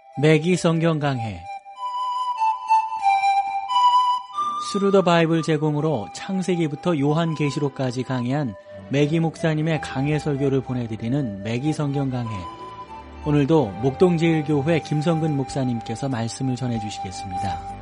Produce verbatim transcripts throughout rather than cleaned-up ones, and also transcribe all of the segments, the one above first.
매기 성경 강해 스루더 바이블 제공으로 창세기부터 요한계시록까지 강해한 매기 목사님의 강해 설교를 보내드리는 매기 성경 강해. 오늘도 목동제일교회 김성근 목사님께서 말씀을 전해주시겠습니다.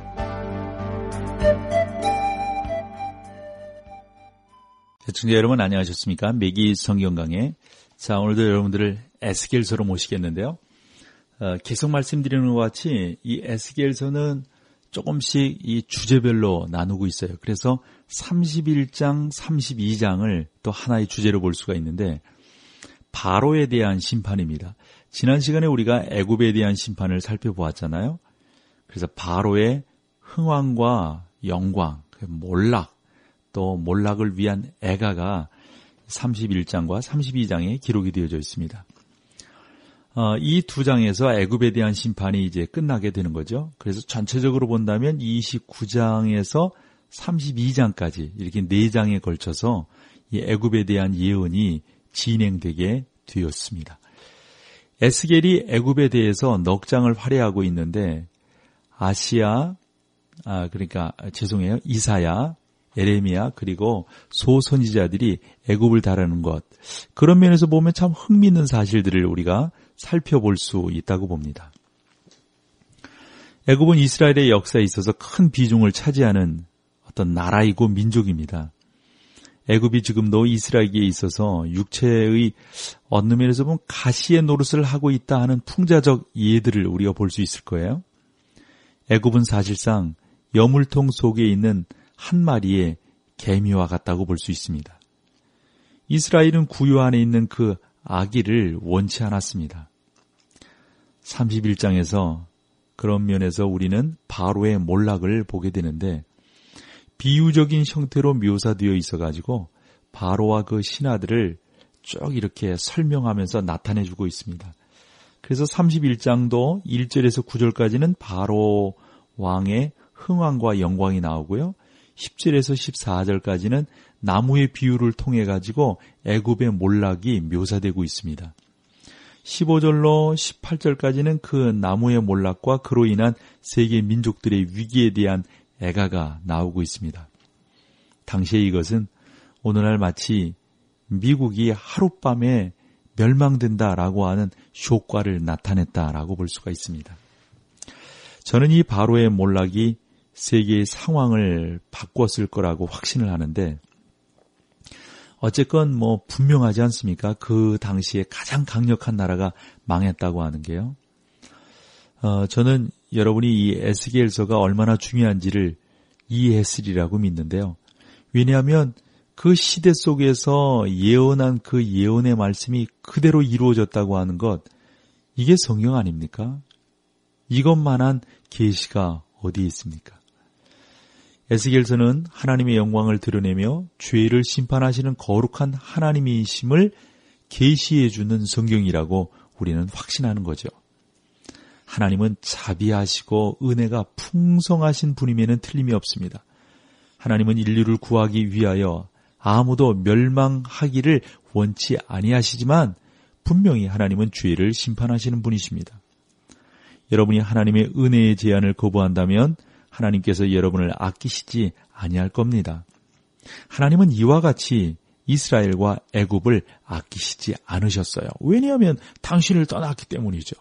시청자 여러분 안녕하셨습니까? 매기 성경 강해. 자, 오늘도 여러분들을 에스겔서로 모시겠는데요. 어, 계속 말씀드리는 것 같이 이 에스겔서는 조금씩 이 주제별로 나누고 있어요. 그래서 삼십일 장, 삼십이 장을 또 하나의 주제로 볼 수가 있는데 바로에 대한 심판입니다. 지난 시간에 우리가 애굽에 대한 심판을 살펴보았잖아요. 그래서 바로의 흥왕과 영광, 몰락, 또 몰락을 위한 애가가 삼십일 장과 삼십이 장에 기록이 되어져 있습니다. 어, 이 두 장에서 애굽에 대한 심판이 이제 끝나게 되는 거죠. 그래서 전체적으로 본다면 이십구 장에서 삼십이 장까지 이렇게 네 장에 걸쳐서 이 애굽에 대한 예언이 진행되게 되었습니다. 에스겔이 애굽에 대해서 넉 장을 활약하고 있는데 아시아, 아 그러니까 죄송해요, 이사야, 에레미야 그리고 소선지자들이 애굽을 다루는 것, 그런 면에서 보면 참 흥미있는 사실들을 우리가 살펴볼 수 있다고 봅니다. 애굽은 이스라엘의 역사에 있어서 큰 비중을 차지하는 어떤 나라이고 민족입니다. 애굽이 지금도 이스라엘에 있어서 육체의 어느 면에서 보면 가시의 노릇을 하고 있다 하는 풍자적 예들을 우리가 볼 수 있을 거예요. 애굽은 사실상 여물통 속에 있는 한 마리의 개미와 같다고 볼 수 있습니다. 이스라엘은 구유 안에 있는 그 아기를 원치 않았습니다. 삼십일 장에서 그런 면에서 우리는 바로의 몰락을 보게 되는데 비유적인 형태로 묘사되어 있어가지고 바로와 그 신하들을 쭉 이렇게 설명하면서 나타내주고 있습니다. 그래서 삼십일 장도 일 절에서 구 절까지는 바로 왕의 흥왕과 영광이 나오고요. 십 절에서 십사 절까지는 나무의 비유를 통해 가지고 애굽의 몰락이 묘사되고 있습니다. 십오 절로 십팔 절까지는 그 나무의 몰락과 그로 인한 세계 민족들의 위기에 대한 애가가 나오고 있습니다. 당시에 이것은 오늘날 마치 미국이 하룻밤에 멸망된다라고 하는 효과를 나타냈다라고 볼 수가 있습니다. 저는 이 바로의 몰락이 세계의 상황을 바꿨을 거라고 확신을 하는데 어쨌건 뭐 분명하지 않습니까? 그 당시에 가장 강력한 나라가 망했다고 하는 게요. 어, 저는 여러분이 이 에스겔서가 얼마나 중요한지를 이해했으리라고 믿는데요. 왜냐하면 그 시대 속에서 예언한 그 예언의 말씀이 그대로 이루어졌다고 하는 것, 이게 성경 아닙니까? 이것만한 계시가 어디에 있습니까? 에스겔서는 하나님의 영광을 드러내며 죄를 심판하시는 거룩한 하나님이심을 계시해 주는 성경이라고 우리는 확신하는 거죠. 하나님은 자비하시고 은혜가 풍성하신 분임에는 틀림이 없습니다. 하나님은 인류를 구하기 위하여 아무도 멸망하기를 원치 아니하시지만 분명히 하나님은 죄를 심판하시는 분이십니다. 여러분이 하나님의 은혜의 제안을 거부한다면 하나님께서 여러분을 아끼시지 아니할 겁니다. 하나님은 이와 같이 이스라엘과 애굽을 아끼시지 않으셨어요. 왜냐하면 당신을 떠났기 때문이죠.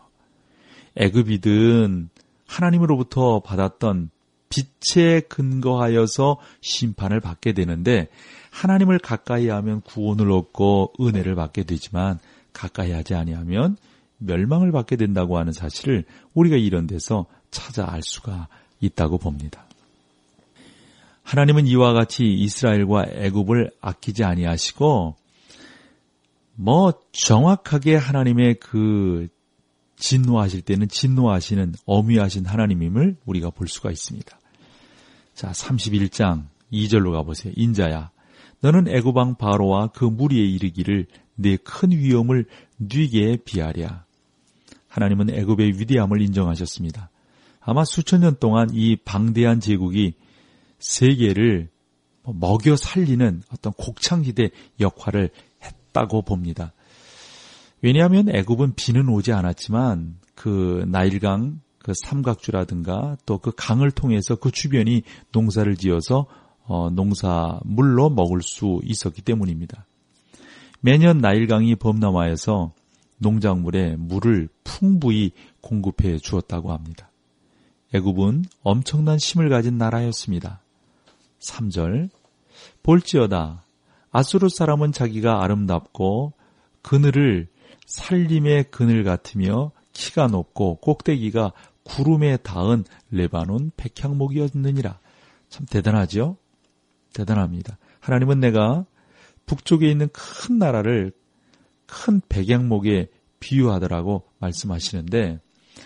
애굽이든 하나님으로부터 받았던 빛에 근거하여서 심판을 받게 되는데 하나님을 가까이 하면 구원을 얻고 은혜를 받게 되지만 가까이 하지 아니하면 멸망을 받게 된다고 하는 사실을 우리가 이런 데서 찾아 알 수가 있다고 봅니다. 하나님은 이와 같이 이스라엘과 애굽을 아끼지 아니하시고 뭐 정확하게 하나님의 그 진노하실 때는 진노하시는 엄위하신 하나님임을 우리가 볼 수가 있습니다. 자, 삼십일 장 이 절로 가보세요. 인자야, 너는 애굽 왕 바로와 그 무리에 이르기를 내 큰 위엄을 뉘게 비하랴. 하나님은 애굽의 위대함을 인정하셨습니다. 아마 수천 년 동안 이 방대한 제국이 세계를 먹여 살리는 어떤 곡창지대 역할을 했다고 봅니다. 왜냐하면 애굽은 비는 오지 않았지만 그 나일강 그 삼각주라든가 또 그 강을 통해서 그 주변이 농사를 지어서 어, 농사물로 먹을 수 있었기 때문입니다. 매년 나일강이 범람하여서 농작물에 물을 풍부히 공급해 주었다고 합니다. 애굽은 엄청난 힘을 가진 나라였습니다. 삼 절 볼지어다 아수르 사람은 자기가 아름답고 그늘을 살림의 그늘 같으며 키가 높고 꼭대기가 구름에 닿은 레바논 백향목이었느니라. 참 대단하죠? 대단합니다. 하나님은 내가 북쪽에 있는 큰 나라를 큰 백향목에 비유하더라고 말씀하시는데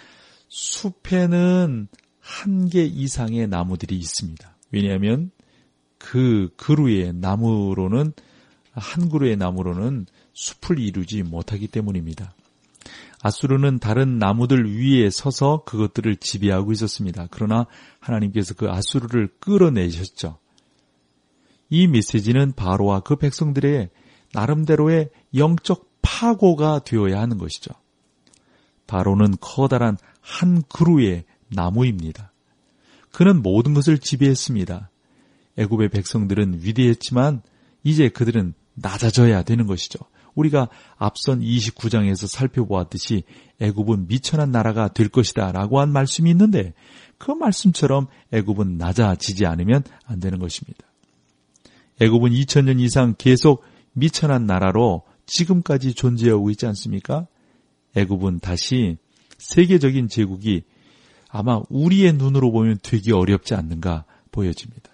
숲에는 한 개 이상의 나무들이 있습니다. 왜냐하면 그 그루의 나무로는 한 그루의 나무로는 숲을 이루지 못하기 때문입니다. 아수르는 다른 나무들 위에 서서 그것들을 지배하고 있었습니다. 그러나 하나님께서 그 아수르를 끌어내셨죠. 이 메시지는 바로와 그 백성들의 나름대로의 영적 파고가 되어야 하는 것이죠. 바로는 커다란 한 그루의 나무입니다. 그는 모든 것을 지배했습니다. 애굽의 백성들은 위대했지만 이제 그들은 낮아져야 되는 것이죠. 우리가 앞선 이십구 장에서 살펴보았듯이 애굽은 미천한 나라가 될 것이다 라고 한 말씀이 있는데 그 말씀처럼 애굽은 낮아지지 않으면 안 되는 것입니다. 애굽은 이천 년 이상 계속 미천한 나라로 지금까지 존재하고 있지 않습니까? 애굽은 다시 세계적인 제국이 아마 우리의 눈으로 보면 되게 어렵지 않는가 보여집니다.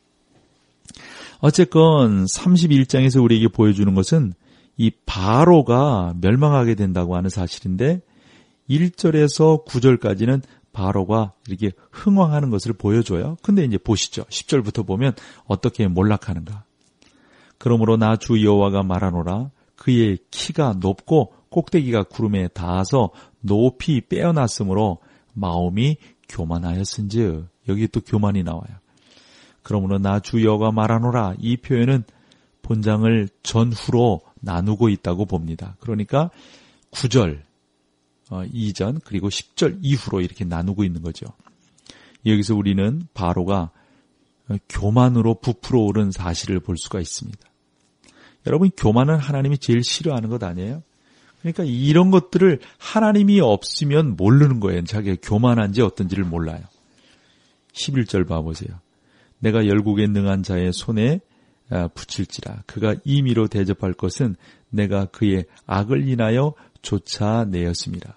어쨌건 삼십일 장에서 우리에게 보여주는 것은 이 바로가 멸망하게 된다고 하는 사실인데 일 절에서 구 절까지는 바로가 이렇게 흥왕하는 것을 보여줘요. 근데 이제 보시죠. 십 절부터 보면 어떻게 몰락하는가. 그러므로 나 주 여호와가 말하노라. 그의 키가 높고 꼭대기가 구름에 닿아서 높이 빼어났으므로 마음이 교만하였은즉. 여기 또 교만이 나와요. 그러므로 나 주 여호와가 말하노라. 이 표현은 본장을 전후로 나누고 있다고 봅니다. 그러니까 구 절 이전 그리고 십 절 이후로 이렇게 나누고 있는 거죠. 여기서 우리는 바로가 교만으로 부풀어 오른 사실을 볼 수가 있습니다. 여러분, 교만은 하나님이 제일 싫어하는 것 아니에요? 그러니까 이런 것들을 하나님이 없으면 모르는 거예요. 자기가 교만한지 어떤지를 몰라요. 십일 절 봐보세요. 내가 열국에 능한 자의 손에 붙일지라. 그가 임의로 대접할 것은 내가 그의 악을 인하여 쫓아내었습니다.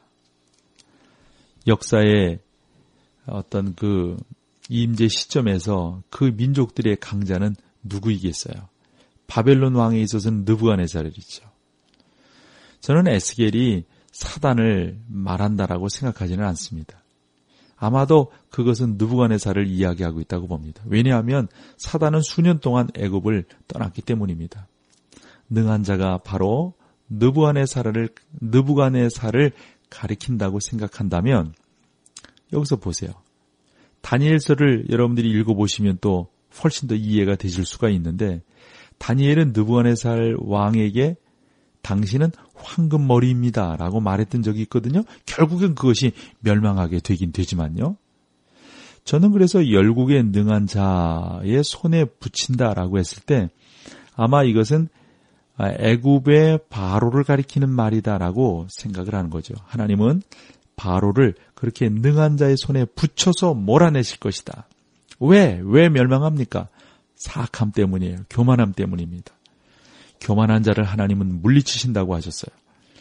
역사의 어떤 그 임재 시점에서 그 민족들의 강자는 누구이겠어요? 바벨론 왕에 있어서는 느부갓네살이죠. 저는 에스겔이 사단을 말한다라고 생각하지는 않습니다. 아마도 그것은 느부갓네살을 이야기하고 있다고 봅니다. 왜냐하면 사단은 수년 동안 애굽을 떠났기 때문입니다. 능한 자가 바로 느부갓네살을 느부갓네살을 가리킨다고 생각한다면 여기서 보세요. 다니엘서를 여러분들이 읽어보시면 또 훨씬 더 이해가 되실 수가 있는데 다니엘은 느부갓네살 왕에게 당신은 황금머리입니다 라고 말했던 적이 있거든요. 결국엔 그것이 멸망하게 되긴 되지만요. 저는 그래서 열국에 능한 자의 손에 붙인다라고 했을 때 아마 이것은 애굽의 바로를 가리키는 말이다라고 생각을 하는 거죠. 하나님은 바로를 그렇게 능한 자의 손에 붙여서 몰아내실 것이다. 왜? 왜 멸망합니까? 사악함 때문이에요. 교만함 때문입니다. 교만한 자를 하나님은 물리치신다고 하셨어요.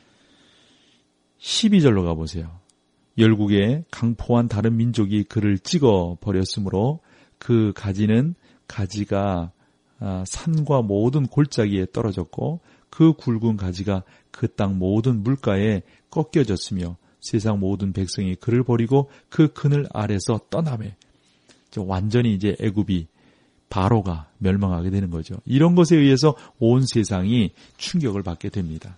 십이 절로 가보세요. 열국에 강포한 다른 민족이 그를 찍어 버렸으므로 그 가지는 가지가 산과 모든 골짜기에 떨어졌고 그 굵은 가지가 그 땅 모든 물가에 꺾여졌으며 세상 모든 백성이 그를 버리고 그 그늘 아래서 떠나매. 완전히 이제 애굽이 바로가 멸망하게 되는 거죠. 이런 것에 의해서 온 세상이 충격을 받게 됩니다.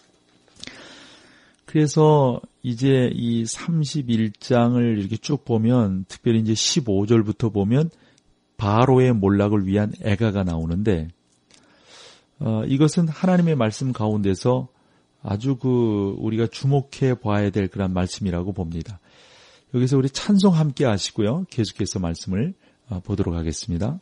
그래서 이제 이 삼십일 장을 이렇게 쭉 보면 특별히 이제 십오 절부터 보면 바로의 몰락을 위한 애가가 나오는데 어, 이것은 하나님의 말씀 가운데서 아주 그 우리가 주목해 봐야 될 그런 말씀이라고 봅니다. 여기서 우리 찬송 함께 하시고요. 계속해서 말씀을 보도록 하겠습니다.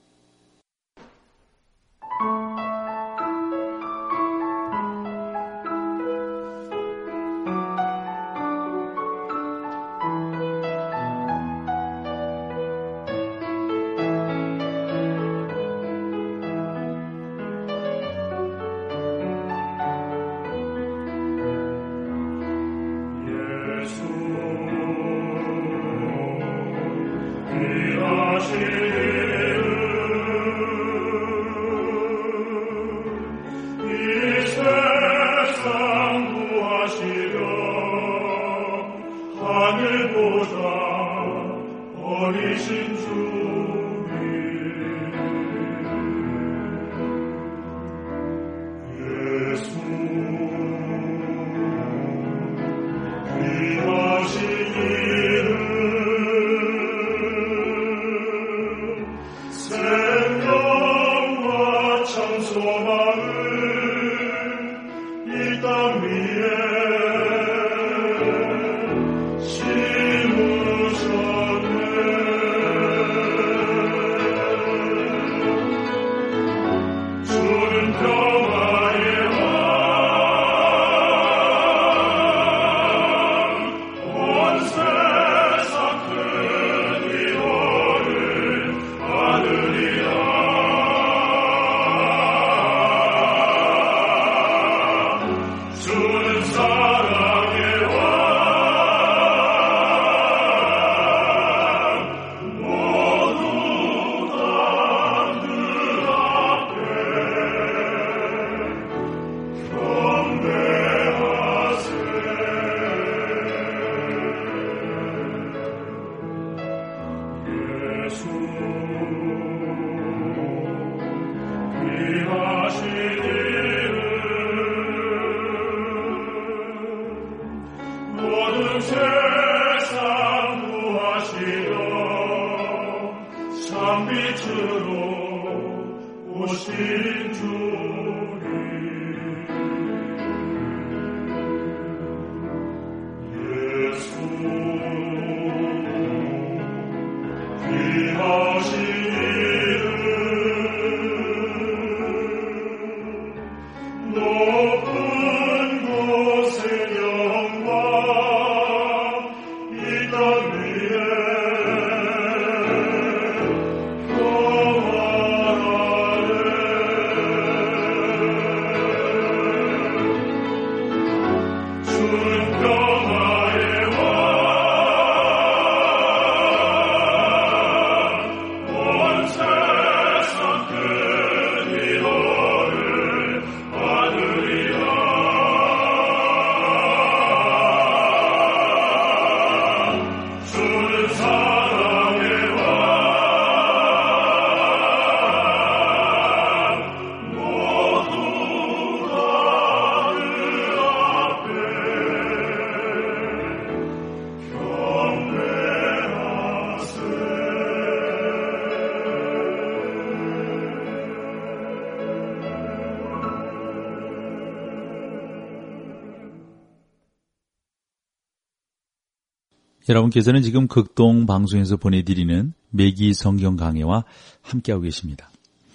여러분께서는 지금 극동 방송에서 보내드리는 매기 성경 강해와 함께하고 계십니다.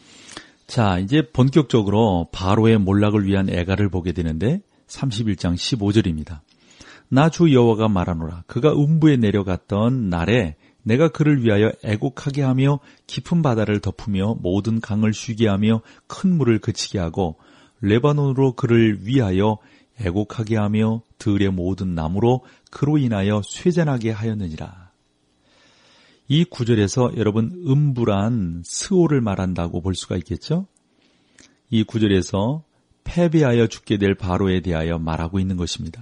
자, 이제 본격적으로 바로의 몰락을 위한 애가를 보게 되는데 삼십일 장 십오 절입니다. 나 주 여호와가 말하노라. 그가 음부에 내려갔던 날에 내가 그를 위하여 애곡하게 하며 깊은 바다를 덮으며 모든 강을 쉬게 하며 큰 물을 그치게 하고 레바논으로 그를 위하여 애곡하게 하며 들의 모든 나무로 그로 인하여 쇠잔하게 하였느니라. 이 구절에서 여러분 음부란 스올을 말한다고 볼 수가 있겠죠? 이 구절에서 패배하여 죽게 될 바로에 대하여 말하고 있는 것입니다.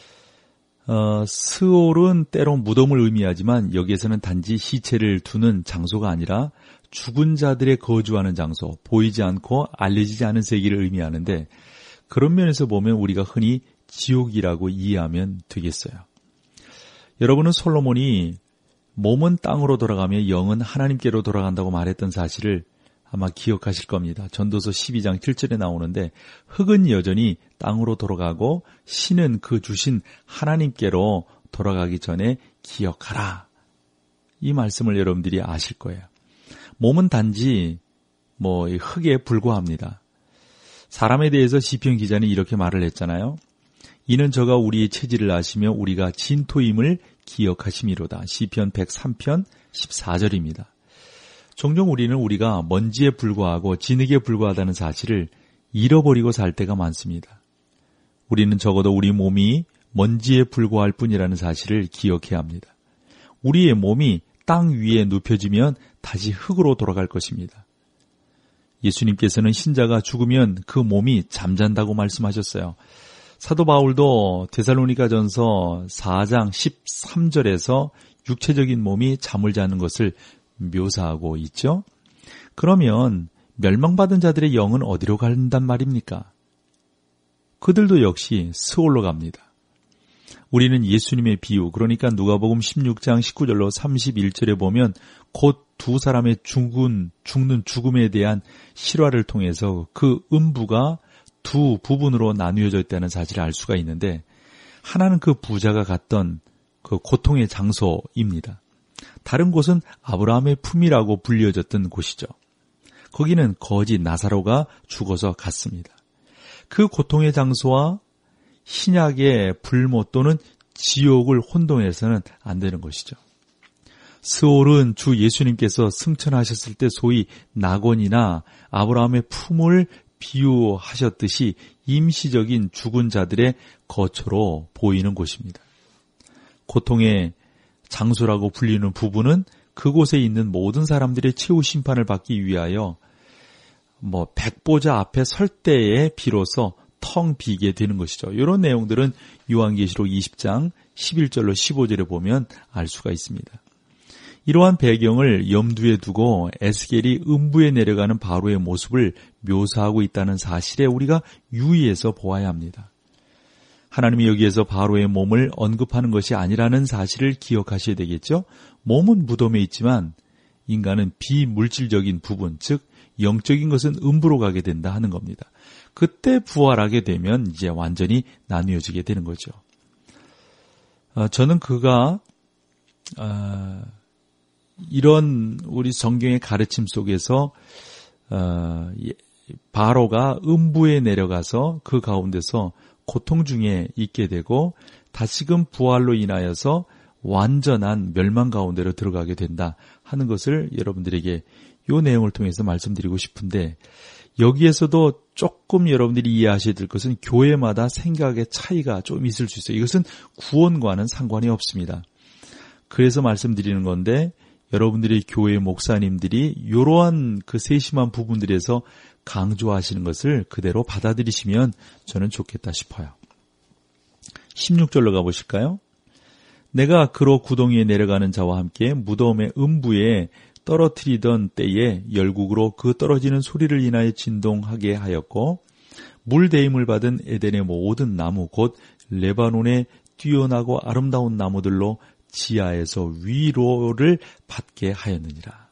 어, 스올은 때로 무덤을 의미하지만 여기에서는 단지 시체를 두는 장소가 아니라 죽은 자들의 거주하는 장소, 보이지 않고 알려지지 않은 세계를 의미하는데 그런 면에서 보면 우리가 흔히 지옥이라고 이해하면 되겠어요. 여러분은 솔로몬이 몸은 땅으로 돌아가며 영은 하나님께로 돌아간다고 말했던 사실을 아마 기억하실 겁니다. 전도서 십이 장 칠 절에 나오는데 흙은 여전히 땅으로 돌아가고 신은 그 주신 하나님께로 돌아가기 전에 기억하라. 이 말씀을 여러분들이 아실 거예요. 몸은 단지 뭐 흙에 불과합니다. 사람에 대해서 시편 기자는 이렇게 말을 했잖아요. 이는 저가 우리의 체질을 아시며 우리가 진토임을 기억하심이로다. 시편 백삼 편 십사 절입니다. 종종 우리는 우리가 먼지에 불과하고 진흙에 불과하다는 사실을 잃어버리고 살 때가 많습니다. 우리는 적어도 우리 몸이 먼지에 불과할 뿐이라는 사실을 기억해야 합니다. 우리의 몸이 땅 위에 눕혀지면 다시 흙으로 돌아갈 것입니다. 예수님께서는 신자가 죽으면 그 몸이 잠잔다고 말씀하셨어요. 사도 바울도 데살로니가전서 사 장 십삼 절에서 육체적인 몸이 잠을 자는 것을 묘사하고 있죠. 그러면 멸망받은 자들의 영은 어디로 간단 말입니까? 그들도 역시 스올로 갑니다. 우리는 예수님의 비유, 그러니까 누가복음 십육 장 십구 절로 삼십일 절에 보면 곧 두 사람의 죽은, 죽는 죽음에 대한 실화를 통해서 그 음부가 두 부분으로 나뉘어져 있다는 사실을 알 수가 있는데, 하나는 그 부자가 갔던 그 고통의 장소입니다. 다른 곳은 아브라함의 품이라고 불려졌던 곳이죠. 거기는 거지 나사로가 죽어서 갔습니다. 그 고통의 장소와 신약의 불모 또는 지옥을 혼동해서는 안 되는 것이죠. 스올은 주 예수님께서 승천하셨을 때 소위 낙원이나 아브라함의 품을 비유하셨듯이 임시적인 죽은 자들의 거처로 보이는 곳입니다. 고통의 장소라고 불리는 부분은 그곳에 있는 모든 사람들의 최후 심판을 받기 위하여 뭐 백보자 앞에 설 때에 비로소 텅 비게 되는 것이죠. 이런 내용들은 요한계시록 이십 장 십일 절로 십오 절에 보면 알 수가 있습니다. 이러한 배경을 염두에 두고 에스겔이 음부에 내려가는 바로의 모습을 묘사하고 있다는 사실에 우리가 유의해서 보아야 합니다. 하나님이 여기에서 바로의 몸을 언급하는 것이 아니라는 사실을 기억하셔야 되겠죠. 몸은 무덤에 있지만 인간은 비물질적인 부분, 즉 영적인 것은 음부로 가게 된다 하는 겁니다. 그때 부활하게 되면 이제 완전히 나뉘어지게 되는 거죠. 어, 저는 그가 어, 이런 우리 성경의 가르침 속에서 어, 바로가 음부에 내려가서 그 가운데서 고통 중에 있게 되고 다시금 부활로 인하여서 완전한 멸망 가운데로 들어가게 된다 하는 것을 여러분들에게 이 내용을 통해서 말씀드리고 싶은데, 여기에서도 조금 여러분들이 이해하셔야 될 것은 교회마다 생각의 차이가 좀 있을 수 있어요. 이것은 구원과는 상관이 없습니다. 그래서 말씀드리는 건데, 여러분들의 교회 목사님들이 이러한 그 세심한 부분들에서 강조하시는 것을 그대로 받아들이시면 저는 좋겠다 싶어요. 십육 절로 가보실까요? 내가 그로 구덩이에 내려가는 자와 함께 무덤의 음부에 떨어뜨리던 때에 열국으로 그 떨어지는 소리를 인하여 진동하게 하였고, 물대임을 받은 에덴의 모든 나무 곧 레바논의 뛰어나고 아름다운 나무들로 지하에서 위로를 받게 하였느니라.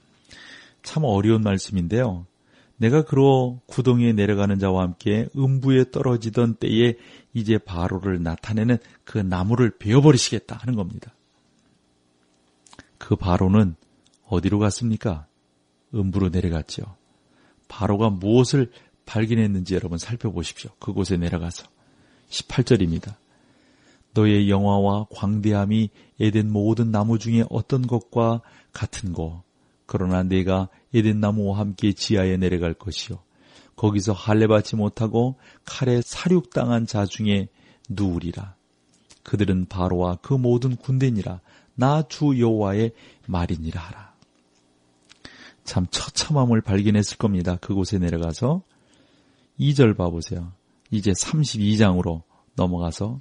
참 어려운 말씀인데요. 내가 그로 구덩이에 내려가는 자와 함께 음부에 떨어지던 때에 이제 바로를 나타내는 그 나무를 베어버리시겠다 하는 겁니다. 그 바로는 어디로 갔습니까? 음부로 내려갔죠. 바로가 무엇을 발견했는지 여러분 살펴보십시오. 그곳에 내려가서 십팔 절입니다. 너의 영화와 광대함이 에덴 모든 나무 중에 어떤 것과 같은고, 그러나 내가 에덴 나무와 함께 지하에 내려갈 것이요 거기서 할례받지 못하고 칼에 살육당한 자 중에 누우리라. 그들은 바로와 그 모든 군대니라. 나 주 여호와의 말이니라 하라. 참 처참함을 발견했을 겁니다. 그곳에 내려가서 이 절 봐보세요. 이제 삼십이 장으로 넘어가서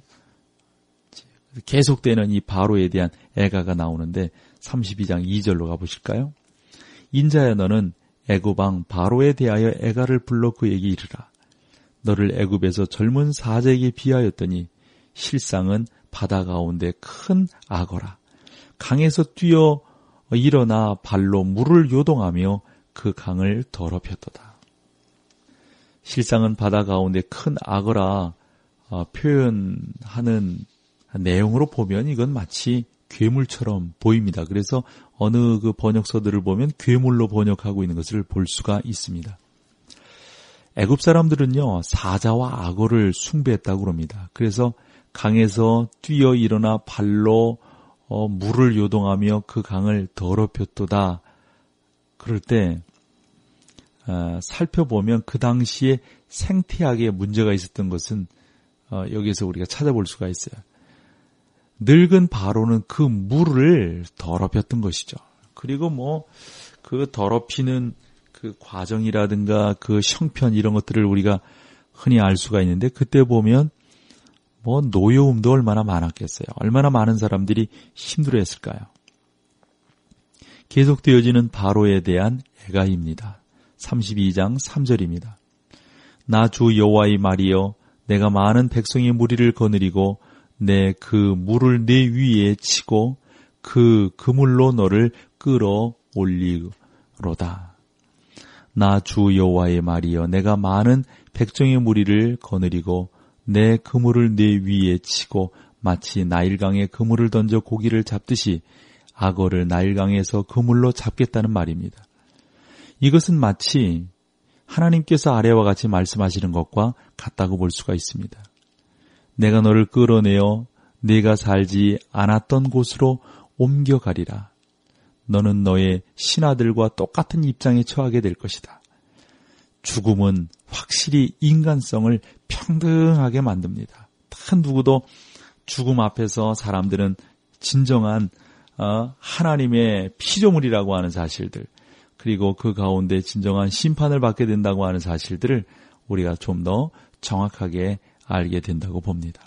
계속되는 이 바로에 대한 애가가 나오는데 삼십이 장 이 절로 가보실까요? 인자야 너는 애굽 왕 바로에 대하여 애가를 불러 그에게 이르라. 너를 애굽에서 젊은 사자에게 비하였더니 실상은 바다 가운데 큰 악어라. 강에서 뛰어 일어나 발로 물을 요동하며 그 강을 더럽혔도다. 실상은 바다 가운데 큰 악어라 어, 표현하는 내용으로 보면 이건 마치 괴물처럼 보입니다. 그래서 어느 그 번역서들을 보면 괴물로 번역하고 있는 것을 볼 수가 있습니다. 애굽 사람들은요, 사자와 악어를 숭배했다고 그럽니다. 그래서 강에서 뛰어 일어나 발로 어, 물을 요동하며 그 강을 더럽혔도다. 그럴 때 어, 살펴보면 그 당시에 생태학에 문제가 있었던 것은 어, 여기에서 우리가 찾아볼 수가 있어요. 늙은 바로는 그 물을 더럽혔던 것이죠. 그리고 뭐 그 더럽히는 그 과정이라든가 그 형편 이런 것들을 우리가 흔히 알 수가 있는데 그때 보면 뭐 노여움도 얼마나 많았겠어요. 얼마나 많은 사람들이 힘들어했을까요? 계속되어지는 바로에 대한 애가입니다. 삼십이 장 삼 절입니다. 나 주 여호와의 말이여 내가 많은 백성의 무리를 거느리고 내 그 물을 내 위에 치고 그 그물로 너를 끌어올리로다. 나 주 여호와의 말이여 내가 많은 백성의 무리를 거느리고 내 그물을 내 위에 치고 마치 나일강에 그물을 던져 고기를 잡듯이 악어를 나일강에서 그물로 잡겠다는 말입니다. 이것은 마치 하나님께서 아래와 같이 말씀하시는 것과 같다고 볼 수가 있습니다. 내가 너를 끌어내어 네가 살지 않았던 곳으로 옮겨가리라. 너는 너의 신하들과 똑같은 입장에 처하게 될 것이다. 죽음은 확실히 인간성을 평등하게 만듭니다. 단 누구도 죽음 앞에서 사람들은 진정한 하나님의 피조물이라고 하는 사실들, 그리고 그 가운데 진정한 심판을 받게 된다고 하는 사실들을 우리가 좀 더 정확하게 알게 된다고 봅니다.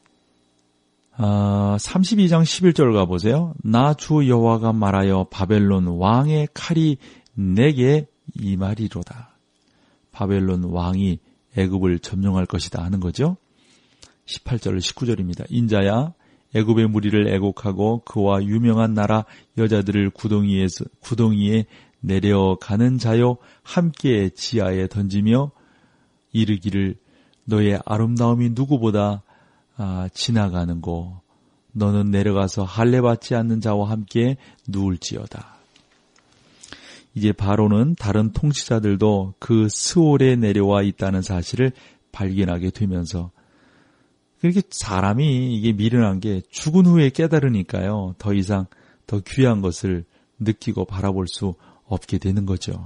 아, 삼십이 장 십일 절 가보세요. 나 주 여호와가 말하여 바벨론 왕의 칼이 내게 임하리로다. 바벨론 왕이 애굽을 점령할 것이다 하는 거죠. 십팔 절 십구 절입니다. 인자야 애굽의 무리를 애곡하고 그와 유명한 나라 여자들을 구덩이에서 구덩이에 내려가는 자요 함께 지하에 던지며 이르기를 너의 아름다움이 누구보다 아, 지나가는고 너는 내려가서 할례받지 않는 자와 함께 누울지어다. 이제 바로는 다른 통치자들도 그 스올에 내려와 있다는 사실을 발견하게 되면서 그렇게 사람이 이게 미련한 게 죽은 후에 깨달으니까요. 더 이상 더 귀한 것을 느끼고 바라볼 수 없게 되는 거죠.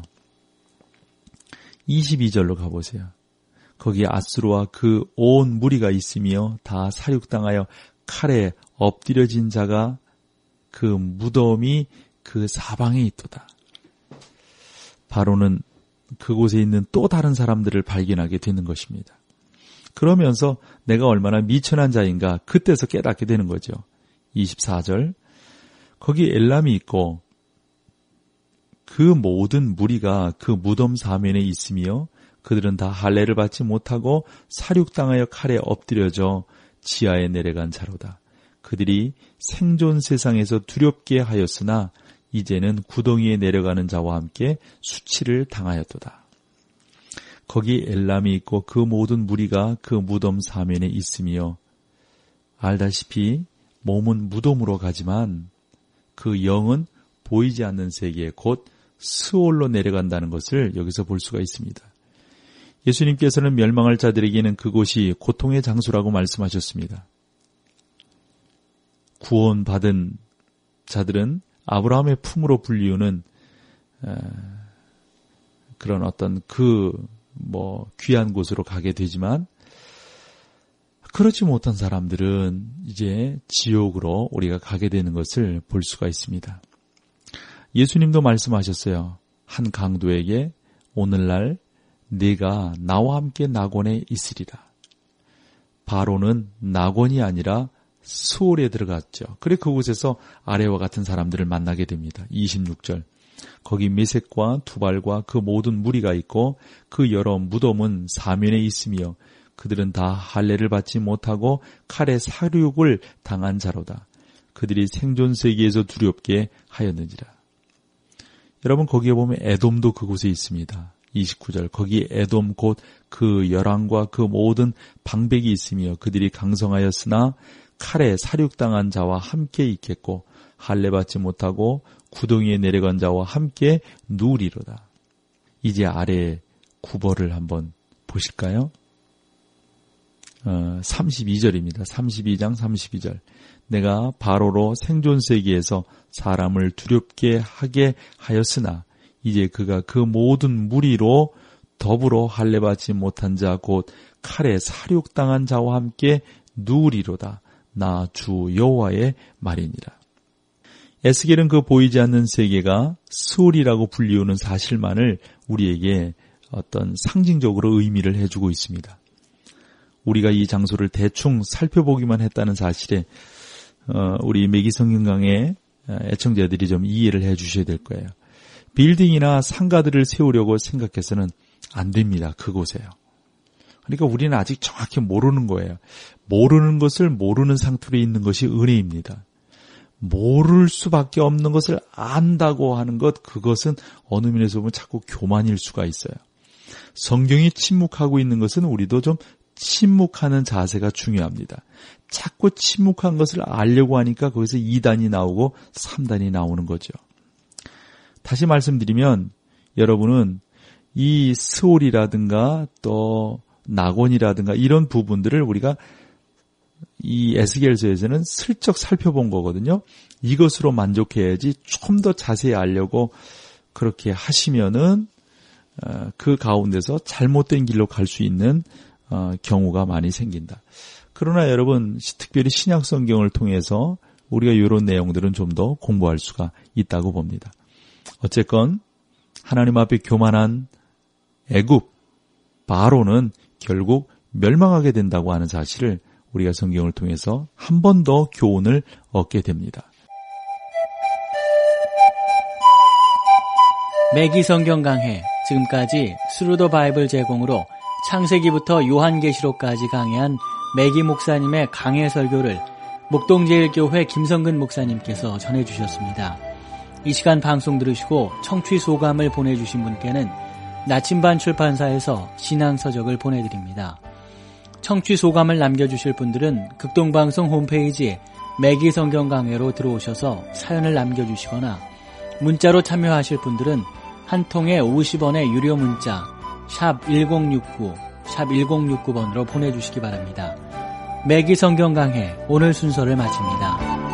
이십이 절로 가보세요. 거기에 아수르와 그 온 무리가 있으며 다 사륙당하여 칼에 엎드려진 자가 그 무덤이 그 사방에 있도다. 바로는 그곳에 있는 또 다른 사람들을 발견하게 되는 것입니다. 그러면서 내가 얼마나 미천한 자인가 그때서 깨닫게 되는 거죠. 이십사 절 거기 엘람이 있고 그 모든 무리가 그 무덤 사면에 있으며 그들은 다 할례를 받지 못하고 사륙당하여 칼에 엎드려져 지하에 내려간 자로다. 그들이 생존 세상에서 두렵게 하였으나 이제는 구덩이에 내려가는 자와 함께 수치를 당하였도다. 거기 엘람이 있고 그 모든 무리가 그 무덤 사면에 있으며 알다시피 몸은 무덤으로 가지만 그 영은 보이지 않는 세계 곧 스올로 내려간다는 것을 여기서 볼 수가 있습니다. 예수님께서는 멸망할 자들에게는 그곳이 고통의 장소라고 말씀하셨습니다. 구원받은 자들은 아브라함의 품으로 불리우는 그런 어떤 그 뭐 귀한 곳으로 가게 되지만 그렇지 못한 사람들은 이제 지옥으로 우리가 가게 되는 것을 볼 수가 있습니다. 예수님도 말씀하셨어요. 한 강도에게 오늘날 네가 나와 함께 낙원에 있으리라. 바로는 낙원이 아니라 스올에 들어갔죠. 그래 그곳에서 아래와 같은 사람들을 만나게 됩니다. 이십육 절 거기 메섹과 투발과 그 모든 무리가 있고 그 여러 무덤은 사면에 있으며 그들은 다 할례를 받지 못하고 칼에 사륙을 당한 자로다. 그들이 생존 세계에서 두렵게 하였는지라. 여러분 거기에 보면 에돔도 그곳에 있습니다. 이십구 절 거기 에돔 곧 그 열왕과 그 모든 방백이 있으며 그들이 강성하였으나 칼에 살육당한 자와 함께 있겠고 할례받지 못하고 구덩이에 내려간 자와 함께 누우리로다. 이제 아래 구벌을 한번 보실까요? 어, 삼십이 절입니다. 삼십이 장 삼십이 절 내가 바로로 생존 세계에서 사람을 두렵게 하게 하였으나 이제 그가 그 모든 무리로 더불어 할례받지 못한 자 곧 칼에 살육당한 자와 함께 누우리로다. 나 주 여호와의 말이니라. 에스겔은 그 보이지 않는 세계가 스올이라고 불리우는 사실만을 우리에게 어떤 상징적으로 의미를 해주고 있습니다. 우리가 이 장소를 대충 살펴보기만 했다는 사실에 우리 매기성경강의 애청자들이 좀 이해를 해 주셔야 될 거예요. 빌딩이나 상가들을 세우려고 생각해서는 안 됩니다. 그곳에요. 그러니까 우리는 아직 정확히 모르는 거예요. 모르는 것을 모르는 상태로 있는 것이 은혜입니다. 모를 수밖에 없는 것을 안다고 하는 것, 그것은 어느 면에서 보면 자꾸 교만일 수가 있어요. 성경이 침묵하고 있는 것은 우리도 좀 침묵하는 자세가 중요합니다. 자꾸 침묵한 것을 알려고 하니까 거기서 이 단이 나오고 삼 단이 나오는 거죠. 다시 말씀드리면 여러분은 이 스올이라든가 또 낙원이라든가 이런 부분들을 우리가 이 에스겔서에서는 슬쩍 살펴본 거거든요. 이것으로 만족해야지 좀 더 자세히 알려고 그렇게 하시면은 그 가운데서 잘못된 길로 갈 수 있는 경우가 많이 생긴다. 그러나 여러분 특별히 신약 성경을 통해서 우리가 이런 내용들은 좀 더 공부할 수가 있다고 봅니다. 어쨌건 하나님 앞에 교만한 애굽 바로는 결국 멸망하게 된다고 하는 사실을 우리가 성경을 통해서 한 번 더 교훈을 얻게 됩니다. 매기 성경 강해, 지금까지 스루 더 바이블 제공으로 창세기부터 요한계시록까지 강해한 매기 목사님의 강해 설교를 목동제일교회 김성근 목사님께서 전해주셨습니다. 이 시간 방송 들으시고 청취 소감을 보내주신 분께는 나침반 출판사에서 신앙서적을 보내드립니다. 청취 소감을 남겨주실 분들은 극동방송 홈페이지 매기 성경 강해로 들어오셔서 사연을 남겨주시거나 문자로 참여하실 분들은 한 통에 오십 원의 유료 문자 샵 일공육구 샵 일공육구 번으로 보내주시기 바랍니다. 매기 성경 강해 오늘 순서를 마칩니다.